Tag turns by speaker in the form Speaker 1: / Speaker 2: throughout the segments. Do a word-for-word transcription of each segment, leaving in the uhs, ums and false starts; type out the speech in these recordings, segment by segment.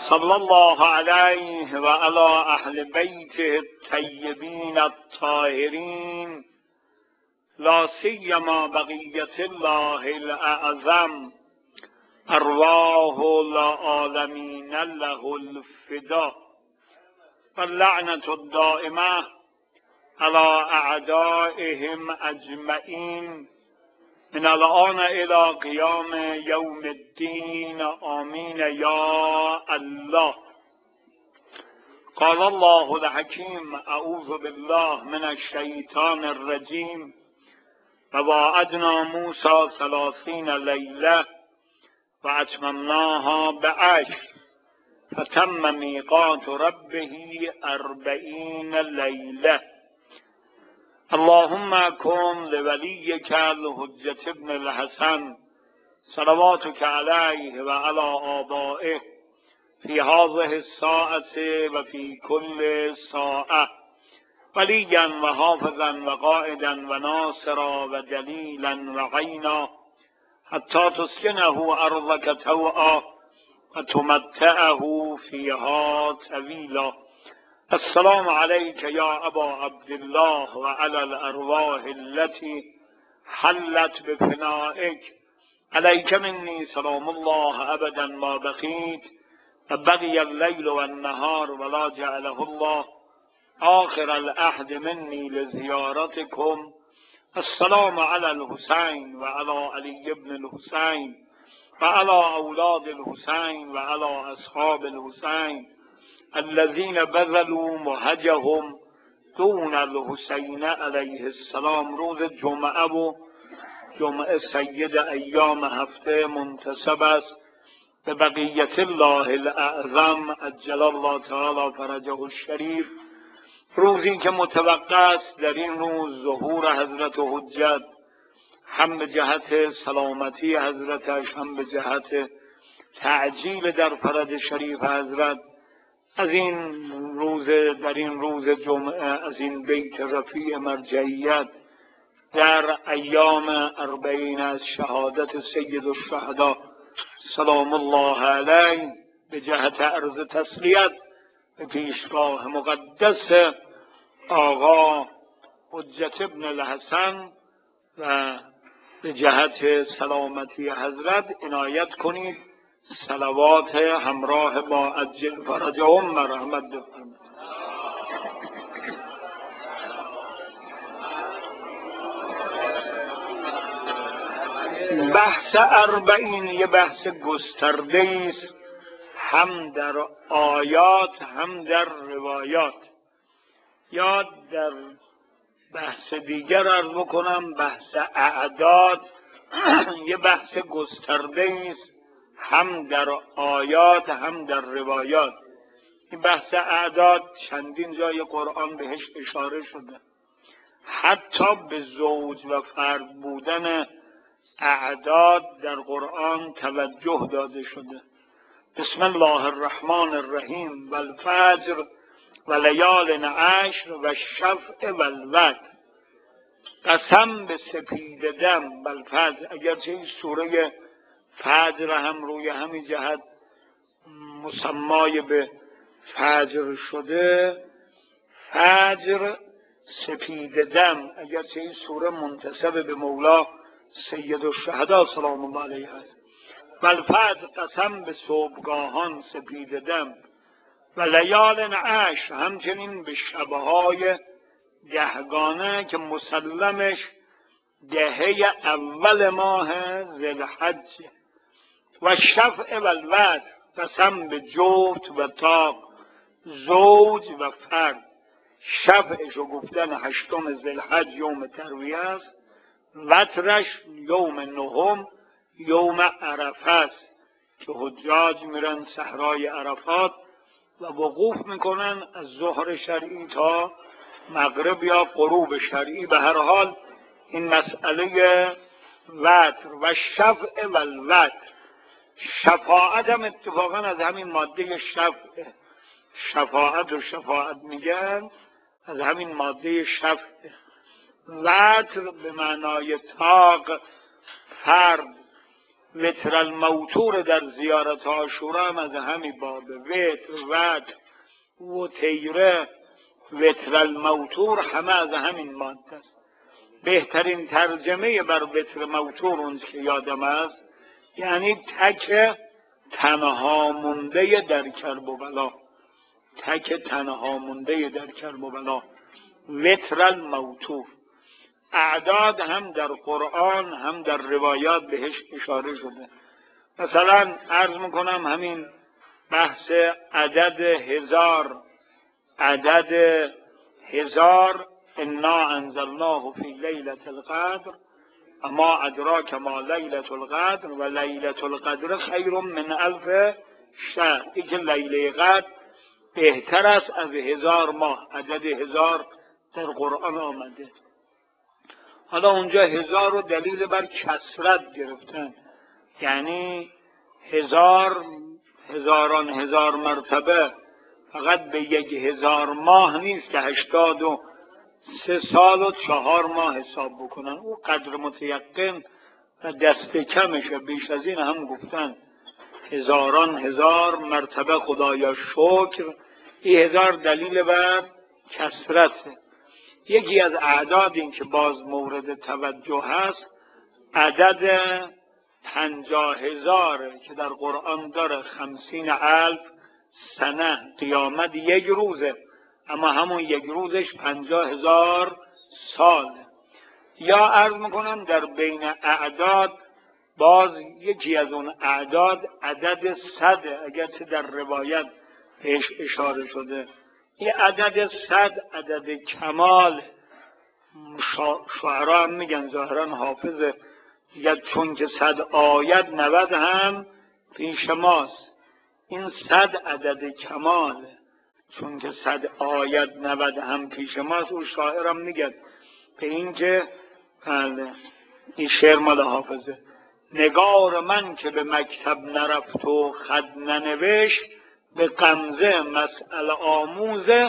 Speaker 1: صلی الله علیه و علی اهل بیته الطیبین الطاهرین لا سیما بقیة الله الاعظم ارواح العالمین له الفدا واللعنة الدائمة على اعدائهم اجمعین من الان الى قیام یوم الدین آمین یا الله. قال الله الحکیم اعوذ بالله من الشیطان الرجیم و وعدنا موسی ثلاثین لیله و اتممناها بعشر فتم میقات ربه اربعین لیله. اللهم کن لولیک الحجة ابن الحسن صلواتک علیه و علی آبائه فی هذه الساعة و فی کل ساعة ولیا و حافظا و قائدا و ناصرا و دلیلا و عینا حتی تسکنه ارضک طوعا و تمتعه فیها طویلا. السلام علیک یا ابا عبدالله و علی الارواح التي حلت بفنائک علیک منی سلام الله ابدا ما بقیت و بقی اللیل و النهار ولا جعله الله آخر العهد منی لزیارتکم. السلام علی الحسین و علی علی ابن الحسین و علی اولاد الحسین و علی اصحاب الحسین الذين بذلوا مهجهم دون الحسین علیه السلام. روز جمعه و جمعه سید ایام هفته منتسب است به بقیت الله الاعظم عجل الله تعالی فرجه الشریف. روزی که متوقع است در این روز ظهور حضرت حجت، هم به جهت سلامتی حضرتش هم به جهت تعجیل در فرج شریف حضرت، از این روز در این روز جمعه از این بیت رفیع مرجعیت در ایام اربعین از شهادت سید الشهدا سلام الله علیه به جهت عرض تسلیت به پیشگاه مقدس آقا حجت ابن الحسن و به جهت سلامتی حضرت عنایت کنید صلوات همراه با عجل فرجهم مرحمت بفرمایید. بحث اربعین یه بحث گسترده است، هم در آیات هم در روایات. یا در بحث دیگر عرض بکنم بحث اعداد یه بحث گسترده است، هم در آیات هم در روایات. این بحث اعداد چندین جای قرآن بهش اشاره شده، حتی به زوج و فرد بودن اعداد در قرآن توجه داده شده. بسم الله الرحمن الرحیم و الفجر و لیال عشر و الشفع و الوتر. قسم به سپید دم و الفجر. اگرچه این سوره فجر هم روی همین جهت مسمای به فجر شده، فجر سپید دم، اگرچه این سوره منتسب به مولا سید الشهدا سلام الله علیه است. و الفجر قسم به صبحگاهان سپید دم و لیال عشر، همچنین به شبهای دهگانه که مسلمش دهه اول ماه ذوالحج. و شفع و الوتر قسم به جفت و طاق، زوج و فرد. شفعشو گفتن هشتم ذوالحج یوم ترویه است، وترش یوم نهم یوم عرفه است که حجاج میرن صحرای عرفات و وقوف میکنن از ظهر شرعی تا مغرب یا غروب شرعی. به هر حال این مسئله وتر و شفع و الوتر، شفاعت هم اتفاقا از همین ماده شفع، شفاعت و شفاعت میگن از همین ماده شفع. وتر به معنای طاق، فرد. وتر الموتور در زیارت عاشورا هم از همین بابه. وتر، وتر و تیره، وتر الموتور همه از همین ماده است. بهترین ترجمه بر وتر موتور اون که یادم است یعنی تک تنها مونده در کرب و بلا، تک تنها مونده در کرب و بلا، وتر الموتور. اعداد هم در قرآن هم در روایات بهش اشاره شده. مثلا عرض میکنم همین بحث عدد هزار، عدد هزار، انا انزلناه فی لیلة القدر اما ادراک ما لیلة القدر و لیلة القدر خیر من الف شهر. این که لیله قدر بهتر است از هزار ماه. عدد هزار در قرآن آمده. حالا اونجا هزار رو دلیل بر کثرت گرفتن، یعنی هزار، هزاران هزار مرتبه، فقط به یک هزار ماه نیست که هشتاد و سه سال و چهار ماه حساب بکنن. او قدر متیقن و دست کمشه. بیش از این هم گفتن هزاران هزار مرتبه خدایا شکر. این هزار دلیل بر کثرته. یکی از اعداد این که باز مورد توجه هست عدد پنجاه هزاره که در قرآن داره. خمسین الف سنه، قیامت یک روزه اما همون یک روزش پنجاه هزار ساله. یا عرض میکنم در بین اعداد باز یکی از اون اعداد عدد صده، اگرچه در روایت بهش اشاره شده. این عدد صد عدد کمال. شعرا هم میگن، ظاهرا حافظه، میگن چون که صد آید نود هم پیش ماست. این صد عدد کماله، چون که صد آید نود هم پیش ماست. او شاعرم میگن به این که بله این شعر مال حافظه: نگار من که به مکتب نرفت و خط ننوشت، به غمزه مسئله آموزه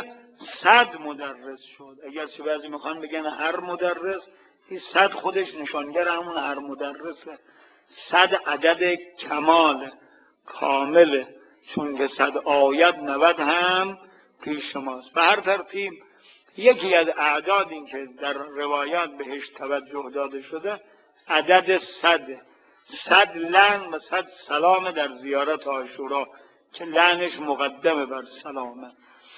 Speaker 1: صد مدرس شد. اگر چه بعضی میخوان بگن هر مدرس، این صد خودش نشانگر همون هر مدرسه. صد عدد کمال کامله، چون که صد آید نود هم پیش ماست. به هر ترتیب یکی از اعداد این که در روایات بهش توجه داده شده عدد صد. صد لعن و صد سلام در زیارت عاشورا که لعنش مقدمه بر سلامه.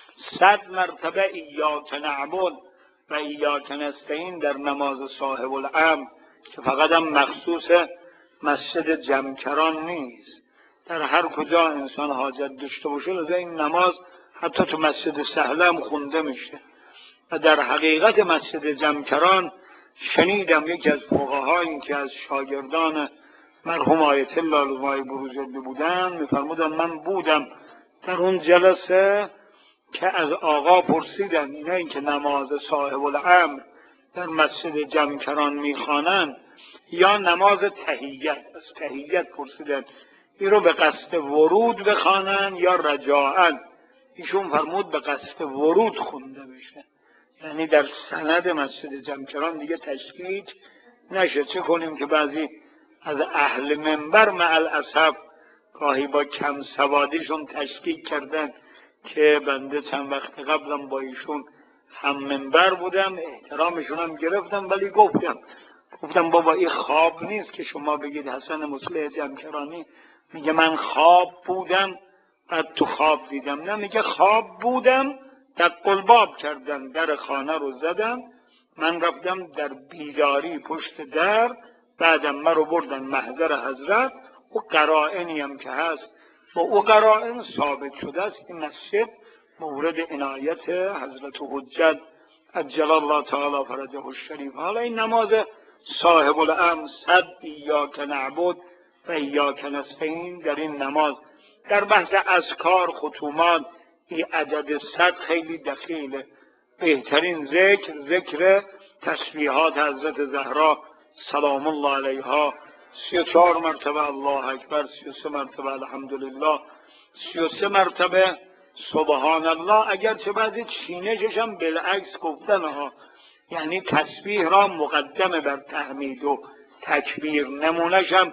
Speaker 1: صد مرتبه ایاک نعبد و ایاک نستعین در نماز صاحب الامر که فقط هم مخصوص مسجد جمکران نیست، در هر کجا انسان حاجت داشته باشه لذا این نماز حتی تو مسجد سهله هم خونده میشه. و در حقیقت مسجد جمکران شنیدم یکی از فقهایی که از شاگردان مرحوم آیت الله علمای بروجردی بودن میفرمودن من بودم در اون جلسه که از آقا پرسیدن اینایی که نماز صاحب الامر در مسجد جمکران میخوانن یا نماز تحیت، از تحیت پرسیدن این رو به قصد ورود بخوانن یا رجاعن. ایشون فرمود به قصد ورود خونده بشه، یعنی در سند مسجد جمکران دیگه تشکیک نشه. چه کنیم که بعضی از اهل منبر مع الاسف گاهی با کم سوادیشون تشکیک کردن که بنده چند وقت قبلم با ایشون هم منبر بودم، احترامشون هم گرفتم، ولی گفتم گفتم بابا این خواب نیست که شما بگید حسن مصلح جمکرانی میگه من خواب بودم بعد تو خواب دیدم. نه، میگه خواب بودم دق الباب کردن، در خانه رو زدن، من رفتم در بیداری پشت در، بعدم من رو بردن محضر حضرت. و قرائنی هم که هست و او قرائن ثابت شده است این مسجد مورد عنایت حضرت حجت عجل الله تعالی فرجه الشریف. حالا این نماز صاحب الامر صد ایاک نعبد و ایاک نستعین، در این نماز در بحث اذکار ختومات این عدد صد خیلی دخیله. بهترین ذکر ذکر تسبیحات حضرت زهرا سلام الله علیها، سی و چهار مرتبه الله اکبر، سی و سه مرتبه الحمدلله، سی و سه مرتبه سبحان الله. اگرچه بعضی چینشش هم بالعکس گفتن ها، یعنی تسبیح را مقدم بر تحمید و تکبیر. نمونش هم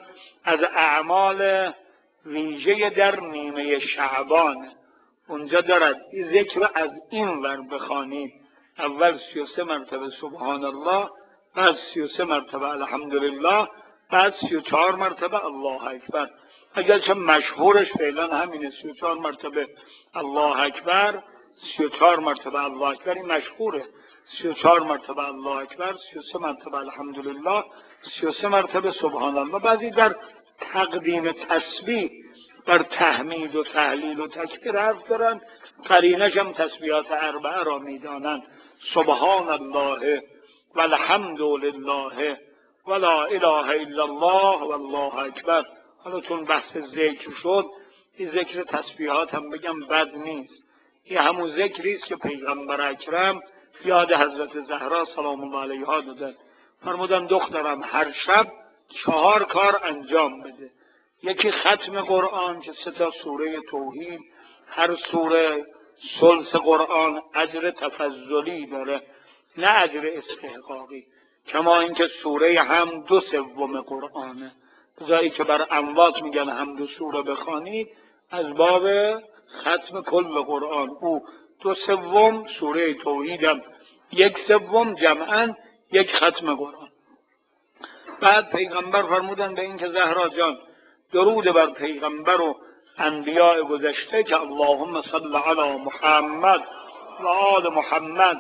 Speaker 1: از اعمال ویژه در نیمه شعبان. اونجا دارد این ذکر رو از این ور بخوانید، اول سی و سه مرتبه سبحان الله، بعد سی و سه مرتبه الحمدلله، بعد سی و چهار مرتبه الله اکبر. اگرچه مشهورش فعلا همینه، سی و چهار مرتبه الله اکبر، سی و چهار مرتبه الله اکبر، این مشهوره. سی و چهار مرتبه الله اکبر، سی و سه مرتبه الحمدلله، سی و سه مرتبه سبحان الله. بعضی در تقدیم تسبیح بر تحمید و تهلیل و تکبیر حرف دارن، قرینش هم تسبیحات اربعه را میدانند. سبحان الله و الحمد لله و لا اله الا الله و الله اکبر. حالا چون بحث ذکر شد، این ذکر تسبیحات هم بگم بد نیست. این همون ذکری است که پیغمبر اکرم یاد حضرت زهرا سلام الله علیها دادن. فرمودن دخترم هر شب چهار کار انجام بده. یکی ختم قرآن که سه تا سوره توحید، هر سوره ثلث قرآن اجر تفضلی داره نه اجر استحقاقی، کما اینکه سوره هم دو سوم قرآنه. جایی که بر اموات میگن هم دو سوره بخوانید، از باب ختم کل قرآن. او دو سوم، سوره توحیدم یک سوم، جمعاً یک ختم قرآن. بعد پیغمبر فرمودن به این که زهرا جان درود بر پیغمبر و انبیاء گذشته که اللهم صل علی محمد و آل محمد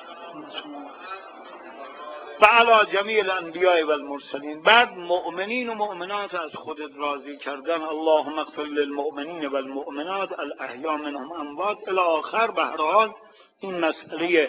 Speaker 1: و علی جمیع الانبیاء و المرسلین. بعد مؤمنین و مؤمنات از خودت راضی کردن، اللهم اغفر للمؤمنین و المؤمنات الاحیاء منهم اموات الی آخر. به هر حال این مسئله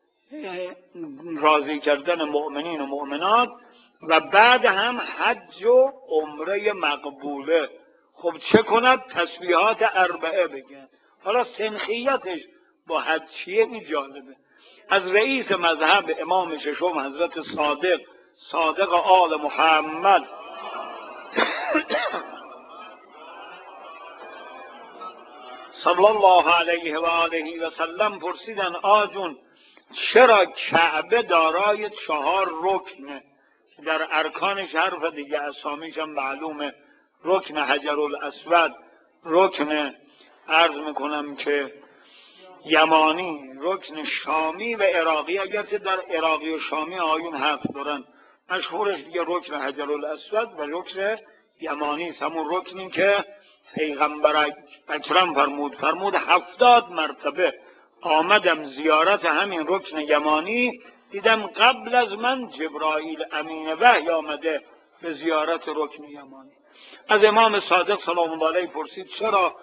Speaker 1: راضی کردن مؤمنین و مؤمنات و بعد هم حج و عمره مقبوله. خب چه کند؟ تسبیحات اربعه بگن. حالا سنخیتش با حج چیه؟ این جالبه. از رئیس مذهب امام ششم حضرت صادق صادق آل محمد صلی الله علیه و آله و سلم پرسیدن آجون چرا کعبه دارای چهار رکنه؟ در ارکانش حرف دیگه، اسامیش هم معلومه. رکن حجر الاسود، رکن عرض میکنم که یمانی، رکن شامی و عراقی. اگرچه در عراقی و شامی آیون حرف دارن، مشهورش دیگه رکن حجر الاسود و رکن یمانی است. همون رکنی که پیغمبر اکرم فرمود فرمود هفتاد مرتبه آمدم زیارت همین رکن یمانی، دیدم قبل از من جبرائیل امین وحی آمده به زیارت رکن یمانی. از امام صادق سلام الله علیه پرسید چرا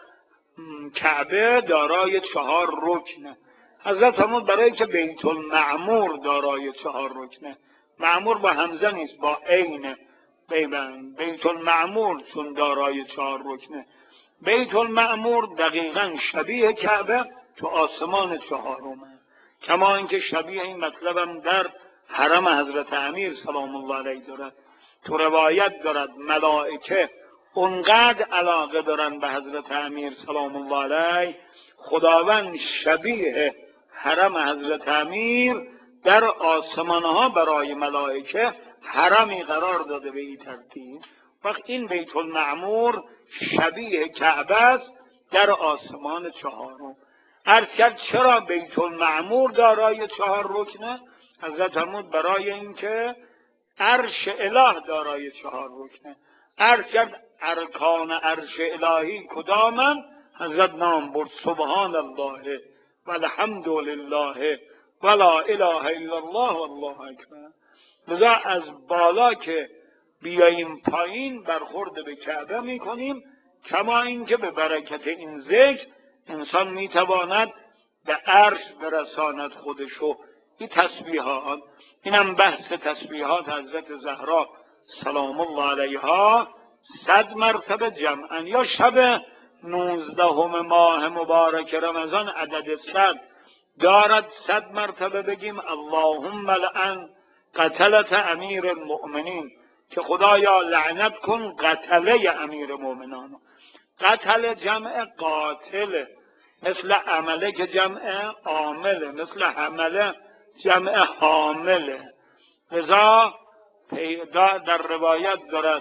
Speaker 1: کعبه دارای چهار رکنه؟ حضرت فرمود برای که بیت المعمور دارای چهار رکنه. معمور با همزه نیست، با عین. بیت المعمور چون دارای چهار رکنه، بیت المعمور دقیقاً شبیه کعبه تو آسمان چهارمه. کما اینکه شبیه این مطلبم در حرم حضرت امیر سلام الله علیه دارد. تو روایت دارد ملائکه اونقدر علاقه دارن به حضرت امیر سلام الله علیه، خداوند شبیه حرم حضرت امیر در آسمان ها برای ملائکه حرمی قرار داده به این ترتیب. وقت این بیت المعمور شبیه کعبه است در آسمان چهارم. عرض کرد چرا بیت المعمور دارای چهار رکنه؟ حضرت فرمود برای اینکه عرش اله دارای چهار رکنه. عرض کرد ارکان عرش الهی کدامن؟ حضرت نام برد سبحان الله و الحمد لله و لا اله الا الله و الله اکبر. لذا از بالا که بیاییم پایین برخورد به کعبه میکنیم، کما اینکه به برکت این ذکر انسان میتواند به عرش برساند خودشو. این تسبیحات، اینم بحث تسبیحات حضرت زهرا سلام الله علیها صد مرتبه جمعا یا شب نوزدهم ماه مبارک رمضان عدد صد دارد، صد مرتبه بگیم اللهم لعن قتلت امیر المؤمنین، که خدایا لعنت کن قتله امیر مؤمنان. قتل جمع قاتل، مثل عمله که جمع عامله، مثل حمله جمع حامله. لذا در روایت دارد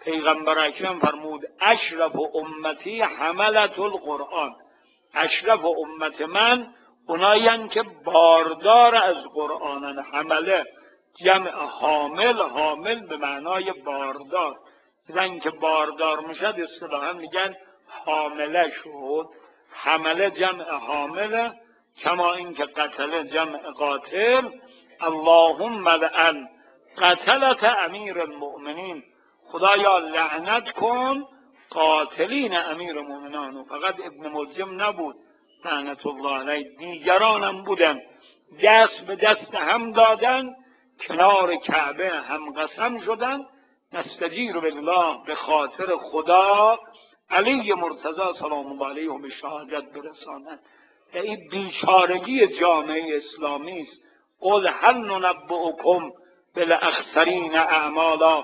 Speaker 1: پیغمبر اکرم فرمود اشرف امتی حملت القرآن، اشرف امت من اونایین که باردار از قرآنن. حمله جمع حامل، حامل به معنای باردار. زن که باردار میشد اصطلاحا میگن حامله شد. حمله جمع حامله، کما اینکه قتل جمع قاتل. اللهم لعن قتلت امیر المؤمنین، خدایا لعنت کن قاتلین امیر المؤمنان. فقط ابن ملجم نبود لعنت الله علیه، دیگرانم بودن، دست به دست هم دادن، کنار کعبه هم قسم شدن نستجیر بالله، به خاطر خدا علی مرتضی سلام الله علیه به شهادت برسانند. و این بیچارگی جامعه اسلامی است. قل هل ننبئکم بالاخسرین اعمالا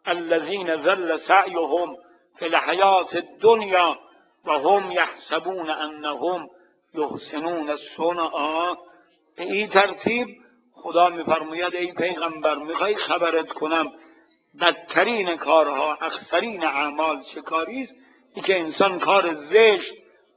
Speaker 1: الذین ضل سعیهم فی الحیاة الدنیا و هم یحسبون انهم یحسنون صنعا. به این ترتیب خدا میفرماید ای پیغمبر میخوای خبرت کنم بدترین کارها، اخسرین اعمال چه کاری است؟ ای که انسان کار زشت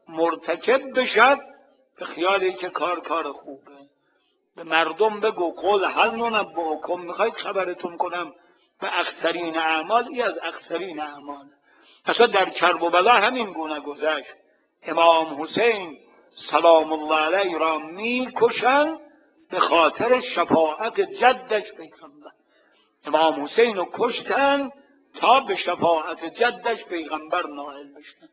Speaker 1: مرتکب بشد به خیالی که کار کار خوبه. به مردم بگو قل هل ننبئکم، میخواید خبرتون کنم به اخسرین اعمال. ای از اخسرین اعمال. اصلا در کرب و بلا همین گونه گذشت. امام حسین سلام الله علیه را میکشن به خاطر شفاعت جدش پیغمبر. امام حسین رو کشتن تا به شفاعت جدش پیغمبر نائل بشن.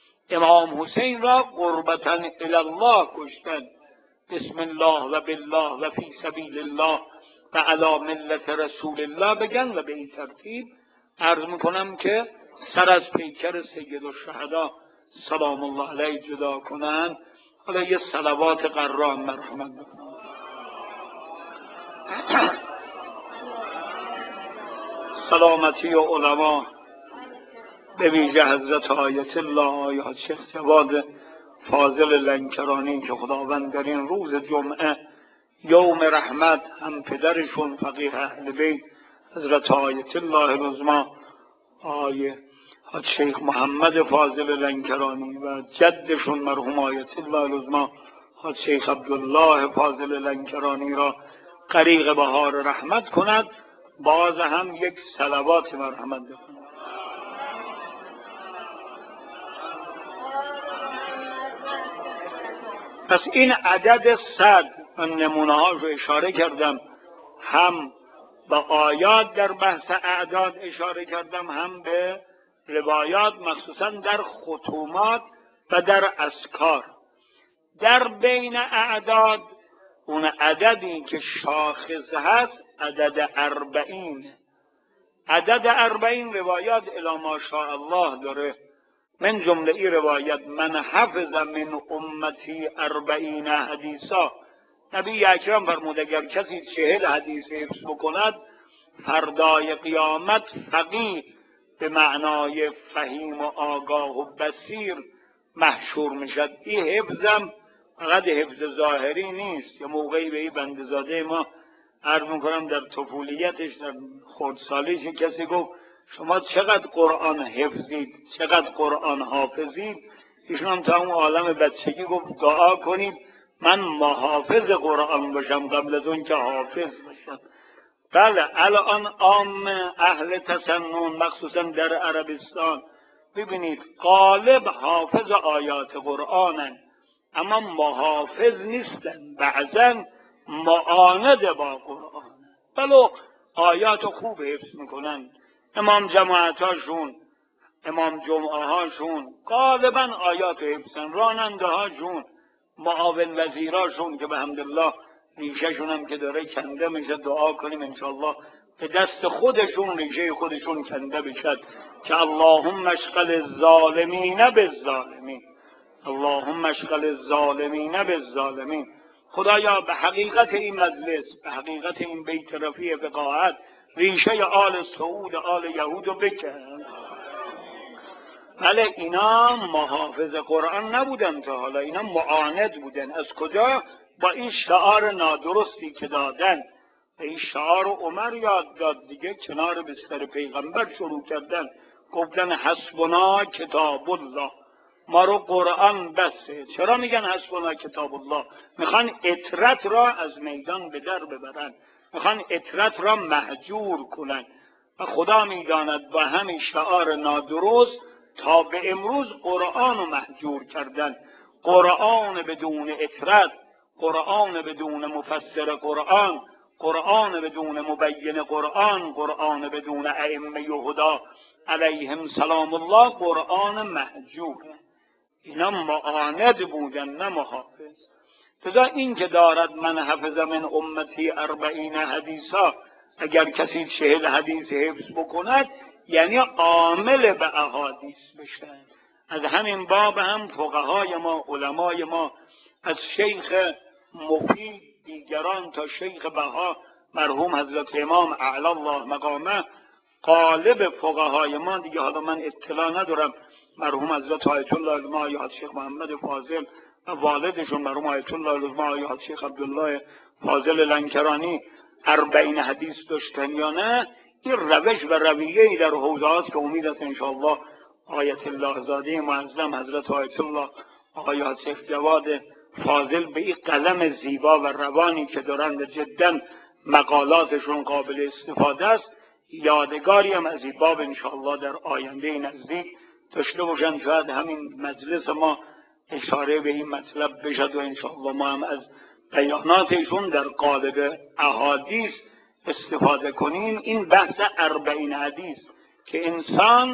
Speaker 1: امام حسین را قربتا الله کشتن، بسم الله و بالله و فی سبیل الله و علی ملت رسول الله بگن. و به این ترتیب عرض میکنم که سر از پیکر سید الشهدا سلام الله علیه جدا کنند. حالا یه صلوات قرآن مرحمت بکنم. سلامتی و علما، به ویژه حضرت آیت الله آیات شیخ جواد فاضل لنکرانی که خداوند در این روز جمعه یوم رحمت هم پدرشون فقیه اهل بیت حضرت آیت الله العظمی آیه حاج شیخ محمد فاضل لنکرانی و جدشون مرحوم آیت الله العظمی حاج شیخ عبدالله فاضل لنکرانی را غریق بهار رحمت کند. باز هم یک صلوات مرحمت بکنند. پس این عدد صد من نمونه ها رو اشاره کردم، هم به آیات در بحث اعداد اشاره کردم، هم به روایات مخصوصا در ختومات و در اذکار. در بین اعداد اون عددی که شاخص هست عدد اربعین. عدد اربعین روایات الی ما شاء الله داره. من جمله ای روایت من حفظ من امتی اربعین حدیثا، نبی اکرم فرمود اگر کسی چهل حدیث حفظ بکند فردای قیامت فقیه به معنای فهیم و آگاه و بصیر محشور میشد. این حفظم فقط حفظ ظاهری نیست. یه موقعی به این بندزاده ما عرض میکنم در طفولیتش در خردسالیش کسی گفت شما چقدر قرآن حفظید، چقدر قرآن حافظید؟ ایشون هم تا اون عالم بچگی گفت دعا کنید من محافظ قرآن باشم قبل از اون که حافظ باشم. بله الان عام اهل تسنن مخصوصا در عربستان ببینید غالب حافظ آیات قرآنن اما محافظ نیستن، بعضا معاند با قرآن. بلو آیات خوب حفظ میکنن. امام جماعت هاشون، امام جمعه هاشون غالبا آیات حفظن. راننده هاشون، معاون وزیراشون که به حمدالله ریشهشون هم که داره کنده میشه، دعا کنیم انشاءالله به دست خودشون ریشه خودشون کنده بشد که اللهم اشغل الظالمین بالظالمین، اللهم اشغل الظالمین بالظالمین. خدایا به حقیقت این مجلس، به حقیقت این بیت رفیع فقاهت ریشه آل سعود آل یهود رو بکن. بله اینا محافظ قرآن نبودن تا حالا، اینا معاند بودن. از کجا؟ با این شعار نادرستی که دادن. به این شعار عمر یاد داد دیگه، کنار بستر پیغمبر شروع کردن گفتن حسبنا کتاب الله، ما رو قرآن بسه. چرا میگن حسبنا کتاب الله؟ میخوان اطرت را از میدان به در ببرن، میخوان اطرت را مهجور کنن و خدا میداند با همین شعار نادرست تا به امروز قرآن رو مهجور کردن. قرآن بدون اطرت، قرآن بدون مفسر قرآن، قرآن بدون مبین قرآن، قرآن بدون ائمه هدا علیهم سلام الله، قرآن مهجوره. اینا معاند بودن نه محافظ. لذا این که دارد من حفظ من امتی اربعین حدیثا، اگر کسی چهل حدیث حفظ بکند یعنی عامل به احادیث بشه. از همین باب هم فقهای ما، علمای ما، از شیخ مفید دیگران تا شیخ بها مرحوم حضرت امام اعلی الله مقامه، غالب فقهای ما دیگه، حالا من اطلاع ندارم، مرحوم حضرت آیت الله العظما یا شیخ محمد فاضل و والدشون مرحوم آیت الله العظما یا شیخ عبدالله فاضل لنکرانی اربعین حدیث داشتن یا نه، این روش و رویه‌ای در حوزه هاست که امید است انشاءالله آیت الله زاده معظم حضرت آیت الله آقای شیخ جواد فاضل به این قلم زیبا و روانی که دارند جدا مقالاتشون قابل استفاده است، یادگاری هم از این باب انشاءالله در آینده نزدیک داشته باشن. شاید همین مجلس ما اشاره به این مطلب بشد و انشاءالله ما هم از بیاناتشون در قالب احادیث استفاده کنیم. این بحث اربعین حدیث که انسان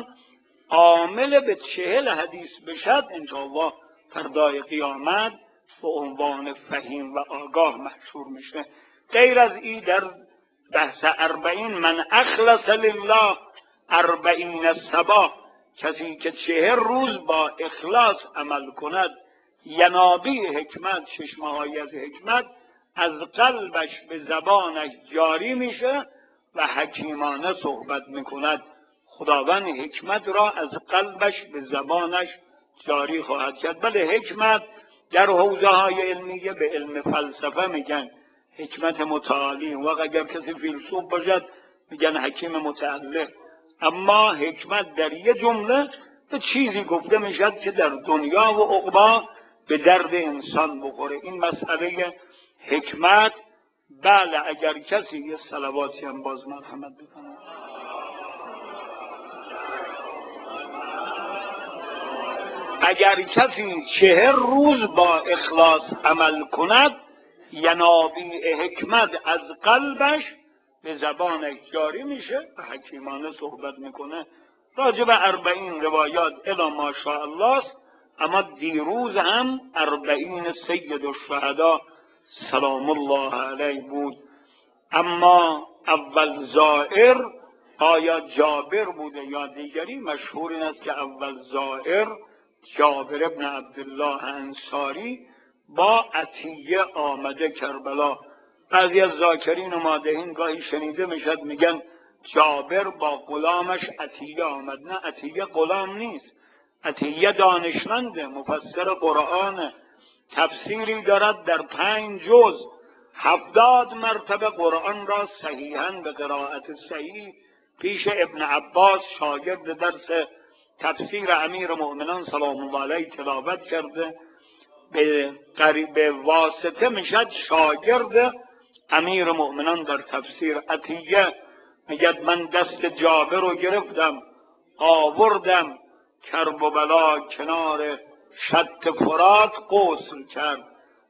Speaker 1: عامل به چهل حدیث بشد انشاءالله فردای قیامت به عنوان فهیم و آگاه محشور میشه. غیر از این در بحث اربعین من اخلص لله اربعین صباح، کسی که چهر روز با اخلاص عمل کند ینابی حکمت، چشمه‌های از حکمت از قلبش به زبانش جاری میشه و حکیمانه صحبت میکند. خداوند حکمت را از قلبش به زبانش جاری خواهد کرد. بله حکمت در حوزه های علمیه به علم فلسفه میگن حکمت متعالی، و اگر کسی فیلسوف باشد میگن حکیم متعلق. اما حکمت در یه جمله به چیزی گفته میشد که در دنیا و عقبا به درد انسان بخوره. این مسئله حکمت، بله اگر کسی یه صلواتی هم باز مرحمت بکنه، اگر کسی چهر روز با اخلاص عمل کند ینابیع حکمت از قلبش به زبانش جاری میشه و حکیمانه صحبت میکنه. راجع به اربعین روایات الا ماشاءالله است، اما دیروز هم اربعین سید الشهدا سلام الله علیه بود. اما اول زائر آیا جابر بوده یا دیگری؟ مشهور این است که اول زائر جابر ابن عبدالله انصاری با عطیه آمده کربلا. بعضی از ذاکرین و مادحین گاهی شنیده میشد میگن جابر با غلامش عطیه آمد. نه، عطیه غلام نیست، عطیه دانشمنده، مفسر قرآن، تفسیری دارد در پنج جز، هفتاد مرتبه قرآن را صحیحاً به قرائت صحیح پیش ابن عباس شاگرد درس تفسیر امیر مؤمنان سلام الله علیه تلاوت کرده، به قریب واسطه میشد شاگرد امیر مؤمنان در تفسیر. عطیه میگد من دست جابر رو گرفتم آوردم کرب و بلا کنار شط فرات غسل کرد،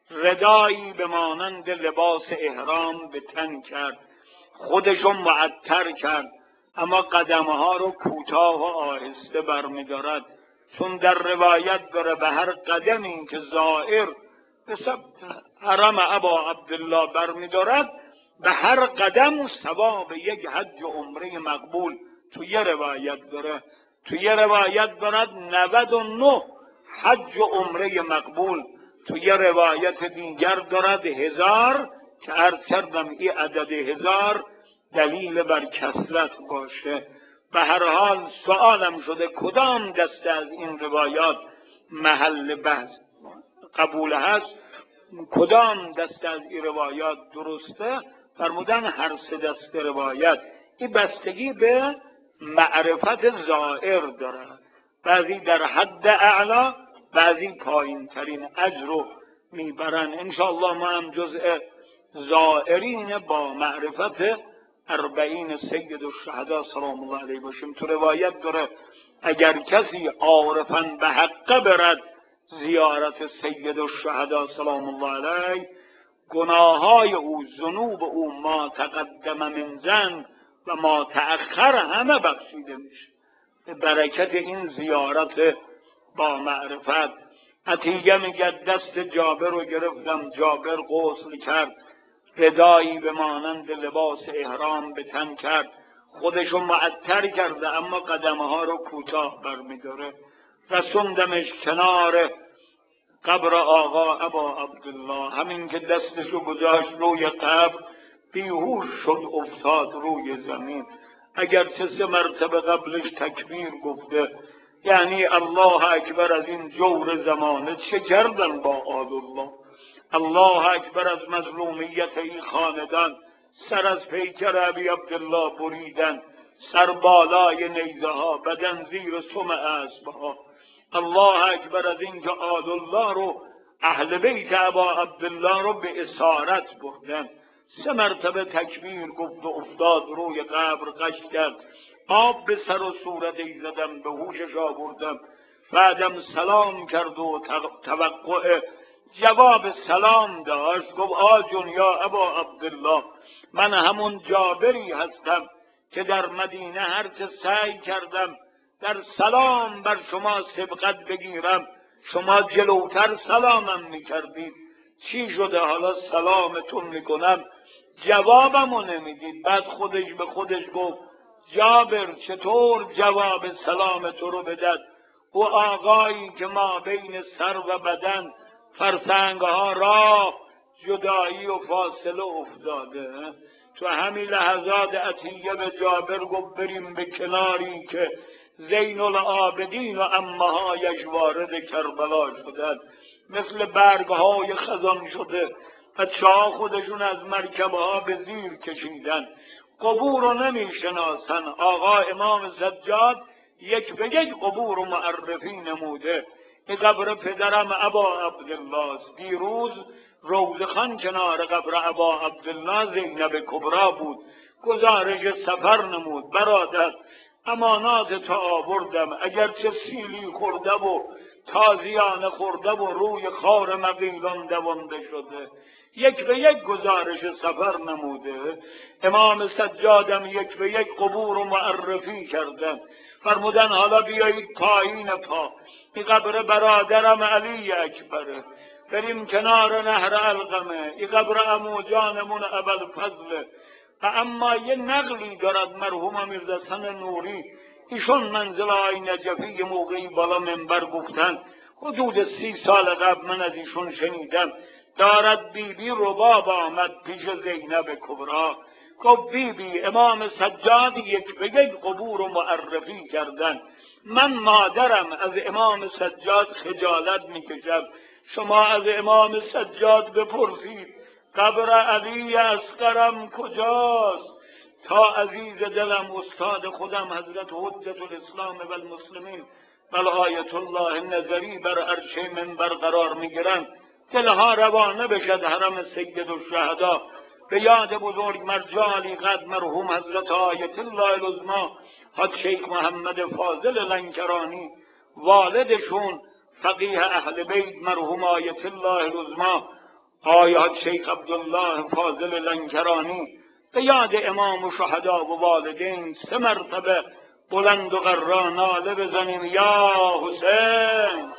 Speaker 1: ردایی به مانند لباس احرام به تن کرد، خودشو معطر کرد، اما قدمه ها رو کوتاه و آهسته برمی‌دارد، چون در روایت داره به هر قدمی که زائر به سمت حرم ابا عبدالله برمی‌دارد به هر قدم ثواب یک حج و عمره مقبول. تو یه روایت داره تو یه روایت دارد نود و نه حج و عمره مقبول، تو یه روایت دیگر دارد هزار، که عرض کردم این عدد هزار دلیل بر کثرت باشه. به هر حال سوالم شده کدام دسته از این روایات محل بحث قبول هست، کدام دسته از این روایات درسته؟ فرمودن هر سه دسته روایت. این بستگی به معرفت زائر دارد، بعضی در حد اعلا، بعضی پایین ترین اجر رو میبرن. انشاءالله ما هم جزء زائرین با معرفت اربعین سید الشهدا سلام الله علیه باشیم. تو روایت داره اگر کسی عارفاً به حق برد زیارت سید الشهدا سلام الله علیه، گناههای او، ذنوب او، ما تقدم من ذنب و ما تأخر همه بخشیده میشه به برکت این زیارت با معرفت. عطیه میگه دست جابر رو گرفتم، جابر غسل کرد، ردایی به مانند لباس احرام به تن کرد، خودشو معطر کرده اما قدمه ها رو کوتاه برمیداره. رسوندمش کنار قبر آقا ابا عبدالله، همین که دستشو گذاشت روی قبر بیهوش شد افتاد روی زمین. اگرچه سه مرتبه قبلش تکبیر گفته، یعنی الله اکبر از این جور زمانه چه کردن با آل‌الله، الله اکبر از مظلومیت این خاندان، سر از پیکر ابی عبدالله بریدن، سر بالای نیزه ها، بدن زیر سم اسب ها. الله اکبر از این که آل‌الله رو، اهل بیت ابا عبدالله رو به اسارت بردن. سه مرتبه تکبیر گفت و افتاد روی قبر، قش کرد، آب به سر و صورتی زدم، به هوشش آوردم، بعدم سلام کرد و توقع جواب سلام داشت. گفت آجون یا ابا عبدالله، من همون جابری هستم که در مدینه هرچه سعی کردم در سلام بر شما سبقت بگیرم، شما جلوتر سلامم میکردید، چی شده حالا سلامتون میکنم جوابمو نمیدید؟ بعد خودش به خودش گفت جابر چطور جواب سلام تو رو بدد؟ او آقایی که ما بین سر و بدن فرسنگ ها راه جدایی و فاصله افتاده. تو همین لحظات عطیه به جابر گفت بریم به کناری که زین العابدین و امهایش وارد کربلا شدن، مثل برگ های خزان شده، بچه ها خودشون از مرکبه ها به زیر کشیدن، قبور رو نمی شناسن. آقا امام سجاد یک به یک قبور و معرفی نموده. این قبر پدرم ابا عبدالله است، دیروز روزخان کنار قبر ابا عبدالله زینب کبرا بود، گزارش سفر نمود. برادر امانات تا آوردم، اگرچه سیلی خورده و تازیانه خورده و روی خار مغیلان دوانده شده، یک به یک گزارش سفر نموده. امام سجادم یک به یک قبور و معرفی کردن، فرمودن حالا بیایید پایین پا، این قبر برادرم علی اکبره، بریم کنار نهر علقمه، این قبر عمو جانمون ابوالفضله. و اما یه نقلی دارد مرحوم میرزا حسن نوری، ایشون منزل آی نجفی موقعی بالا منبر گفتن، حدود سی سال قبل من از ایشون شنیدم، دارد بی بی رباب آمد پیش زینب کبرا، گفت بی بی امام سجاد یک به یک قبور و معرفی کردن، من مادرم از امام سجاد خجالت میکشم، شما از امام سجاد بپرسید قبر علی اصغرم کجاست تا عزیز دلم استاد خودم حضرت حجت الاسلام و المسلمین بل آیت الله نظری بر عرش منبر قرار میگیرن، دلها روانه بشد حرم سید الشهدا به یاد بزرگ مرجالی قد مرحوم حضرت آیت الله العظمی حاج شیخ محمد فاضل لنکرانی، والدشون فقیه اهل بیت مرحوم آیت الله العظمی آیات شیخ عبدالله فاضل لنکرانی، به یاد امام و شهدا و والدین سه مرتبه بلند و قرا ناله بزنیم یا حسین.